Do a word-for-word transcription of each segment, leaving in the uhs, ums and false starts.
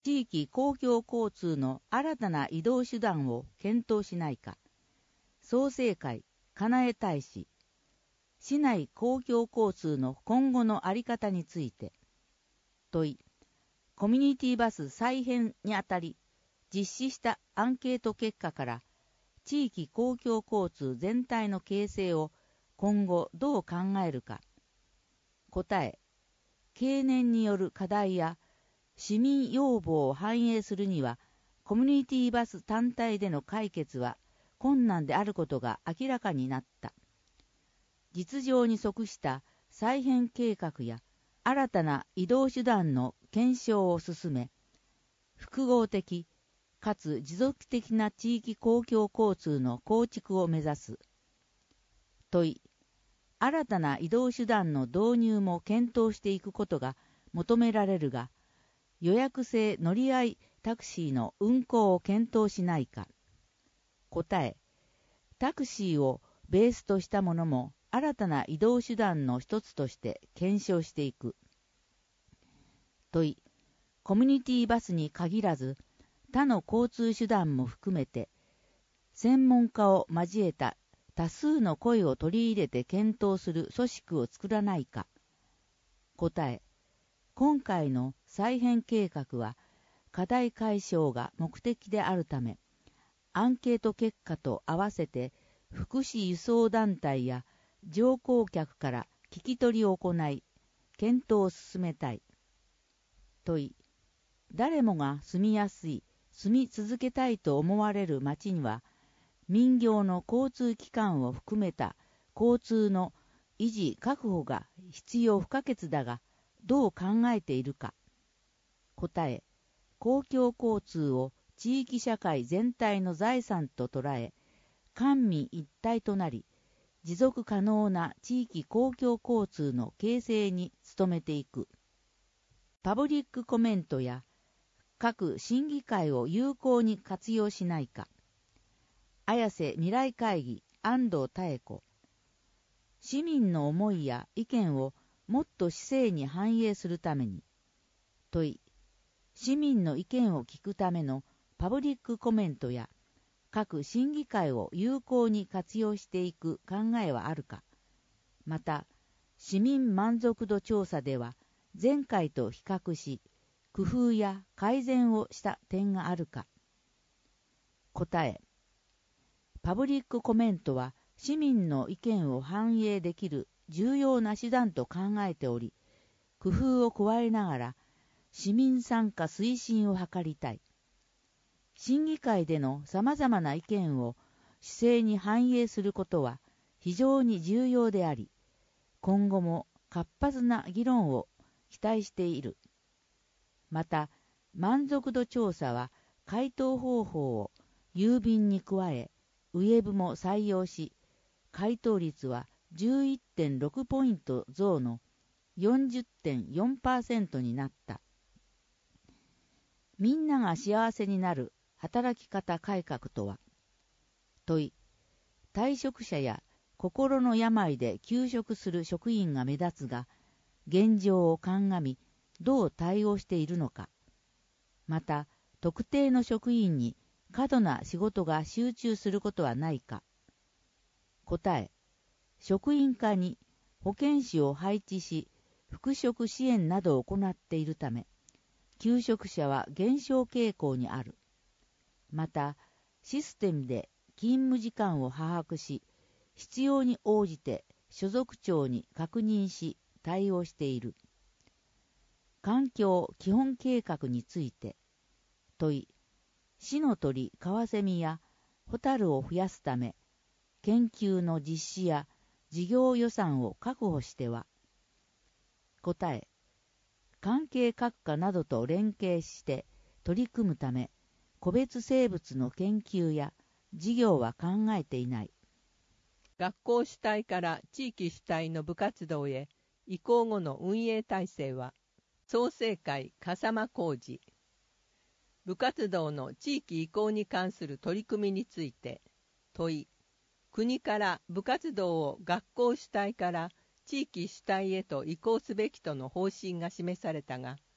地域公共交通の新たな移動手段を検討しないか。創成会、かなえ大使。市内公共交通の今後の在り方について。問い。コミュニティバス再編にあたり、実施したアンケート結果から、地域公共交通全体の形成を今後どう考えるか。答え。経年による課題や市民要望を反映するには、コミュニティバス単体での解決は困難であることが明らかになった。実情に即した再編計画や新たな移動手段の検証を進め、複合的かつ持続的な地域公共交通の構築を目指す。問い。新たな移動手段の導入も検討していくことが求められるが、予約制乗り合いタクシーの運行を検討しないか。答え。タクシーをベースとしたものも新たな移動手段の一つとして検証していく。問い。コミュニティバスに限らず、他の交通手段も含めて、専門家を交えた多数の声を取り入れて検討する組織を作らないか。答え。今回の再編計画は課題解消が目的であるため、アンケート結果と合わせて福祉輸送団体や乗降客から聞き取りを行い、検討を進めたい。問い。誰もが住みやすい、住み続けたいと思われる町には、民業の交通機関を含めた交通の維持確保が必要不可欠だが、どう考えているか。答え。公共交通を地域社会全体の財産と捉え、官民一体となり、持続可能な地域公共交通の形成に努めていく。パブリックコメントや各審議会を有効に活用しないか。綾瀬未来会議安藤妙子。市民の思いや意見をもっと市政に反映するために。問い。市民の意見を聞くためのパブリックコメントや各審議会を有効に活用していく考えはあるか。また、市民満足度調査では前回と比較し、工夫や改善をした点があるか。答え。パブリックコメントは市民の意見を反映できる重要な手段と考えており、工夫を加えながら市民参加推進を図りたい。審議会での様々な意見を市政に反映することは非常に重要であり、今後も活発な議論を期待している。また、満足度調査は回答方法を郵便に加え、ウェブも採用し、回答率は じゅういってんろく ポイント増の よんじゅってんよんパーセント になった。みんなが幸せになる働き方改革とは。問い。退職者や心の病で休職する職員が目立つが、現状を鑑み、どう対応しているのか。また、特定の職員に過度な仕事が集中することはないか。答え。職員課に保健師を配置し、復職支援などを行っているため、休職者は減少傾向にある。また、システムで勤務時間を把握し、必要に応じて所属長に確認し対応している。環境基本計画について。問い。市の鳥カワセミやホタルを増やすため、研究の実施や事業予算を確保しては。答え。関係各課などと連携して取り組むため、個別生物の研究や事業は考えていない。 学校主体から地域主体の部活動へ移行後の運営体制は、創成会笠間浩二。部活動の地域移行に関する取り組みについて問い。国から部活動を学校主体から地域主体へと移行すべきとの方針が示されたが、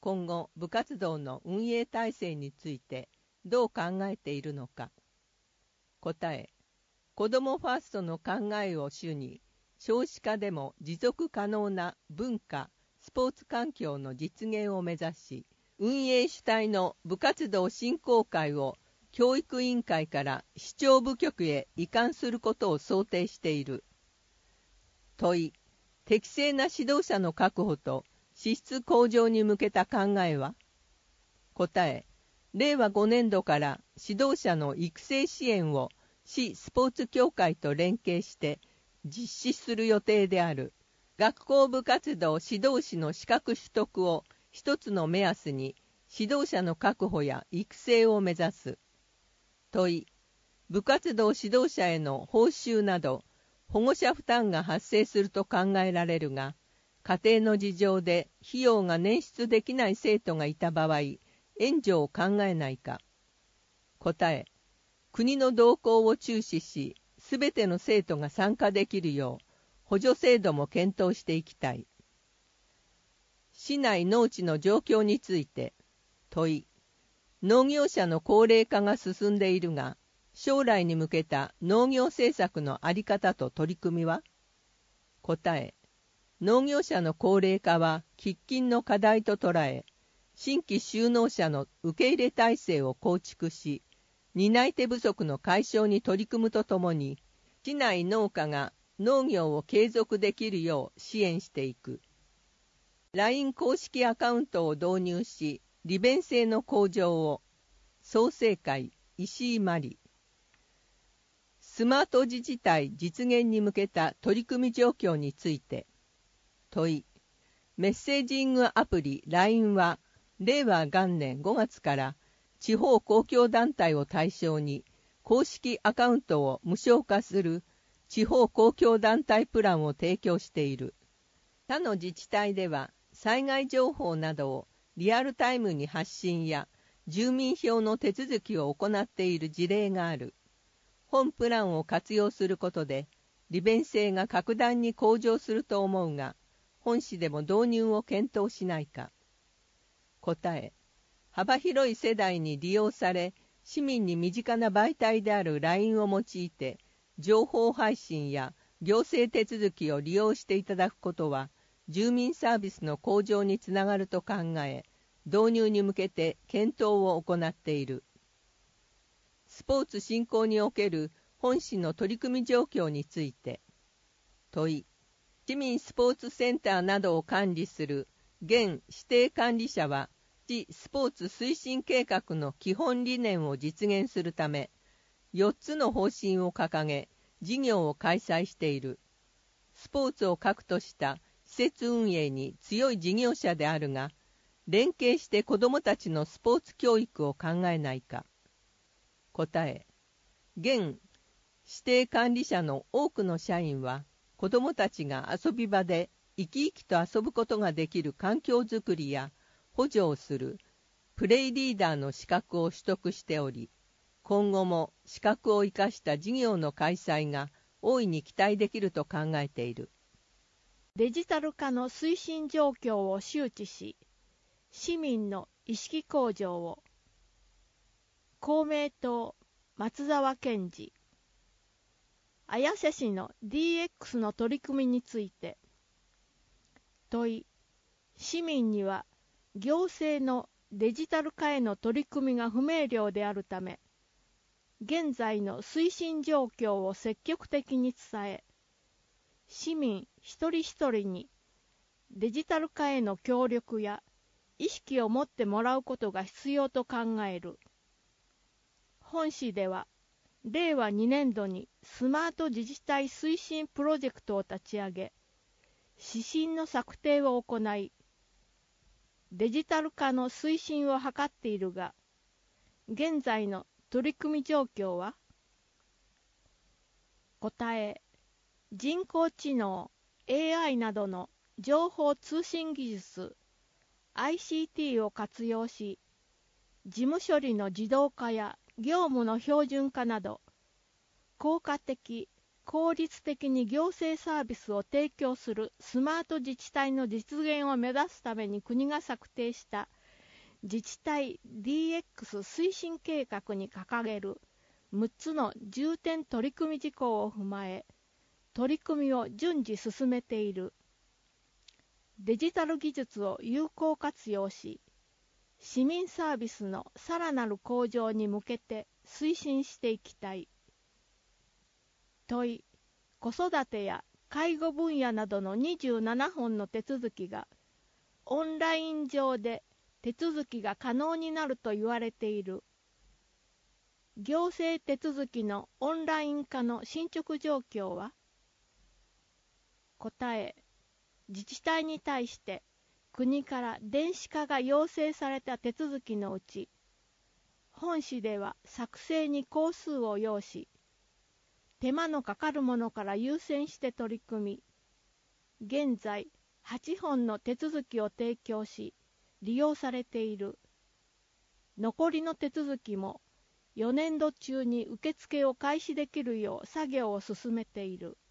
今後部活動の運営体制についてどう考えているのか。答え、子どもファーストの考えを主に、少子化でも持続可能な文化・スポーツ環境の実現を目指し、運営主体の部活動振興会を教育委員会から市長部局へ移管することを想定している。問い、適正な指導者の確保と資質向上に向けた考えは。答え、れいわごねんどから指導者の育成支援を市スポーツ協会と連携して実施する予定である。学校部活動指導士の資格取得を一つの目安に指導者の確保や育成を目指す。問い、部活動指導者への報酬など保護者負担が発生すると考えられるが、家庭の事情で費用が捻出できない生徒がいた場合、援助を考えないか。答え、国の動向を注視し、すべての生徒が参加できるよう、補助制度も検討していきたい。市内農地の状況について。問い、農業者の高齢化が進んでいるが、将来に向けた農業政策の在り方と取り組みは。答え、農業者の高齢化は喫緊の課題と捉え、新規就農者の受け入れ体制を構築し、担い手不足の解消に取り組むとともに、市内農家が農業を継続できるよう支援していく。ライン 公式アカウントを導入し、利便性の向上を。創成会、石井真理。スマート自治体実現に向けた取り組み状況について。問い、メッセージングアプリ ライン は、れいわ元年ごがつから地方公共団体を対象に公式アカウントを無償化する地方公共団体プランを提供している。他の自治体では災害情報などをリアルタイムに発信や住民票の手続きを行っている事例がある。本プランを活用することで利便性が格段に向上すると思うが、本市でも導入を検討しないか。答え、幅広い世代に利用され、市民に身近な媒体である ライン を用いて、情報配信や行政手続きを利用していただくことは、住民サービスの向上につながると考え、導入に向けて検討を行っている。スポーツ振興における本市の取り組み状況について。問い、市民スポーツセンターなどを管理する現指定管理者は、市スポーツ推進計画の基本理念を実現するため、よっつの方針を掲げ、事業を開催している。スポーツを核とした施設運営に強い事業者であるが、連携して子どもたちのスポーツ教育を考えないか。答え、現指定管理者の多くの社員は、子どもたちが遊び場で生き生きと遊ぶことができる環境づくりや補助をするプレイリーダーの資格を取得しており、今後も資格を生かした事業の開催が大いに期待できると考えている。 デジタル化の推進状況を周知し、市民の意識向上を。公明党松沢健二。綾瀬市の ディーエックス の取り組みについて。問い、市民には行政のデジタル化への取り組みが不明瞭であるため、現在の推進状況を積極的に伝え、市民一人一人にデジタル化への協力や意識を持ってもらうことが必要と考える。本市では、れいわにねんどにスマート自治体推進プロジェクトを立ち上げ、指針の策定を行い、デジタル化の推進を図っているが、現在の取り組み状況は。答え、人工知能 エーアイ などの情報通信技術 アイシーティー を活用し、事務処理の自動化や業務の標準化など、効果的、効率的に行政サービスを提供するスマート自治体の実現を目指すために国が策定した自治体 ディーエックス 推進計画に掲げるむっつの重点取り組み事項を踏まえ、取り組みを順次進めている。デジタル技術を有効活用し、市民サービスのさらなる向上に向けて推進していきたい。問い、子育てや介護分野などのにじゅうななほんの手続きがオンライン上で手続きが可能になると言われている。行政手続きのオンライン化の進捗状況は？答え、自治体に対して国から電子化が要請された手続きのうち、本市では作成に工数を要し、手間のかかるものから優先して取り組み、現在はちほんの手続きを提供し、利用されている。残りの手続きもよねんど中に受付を開始できるよう作業を進めている。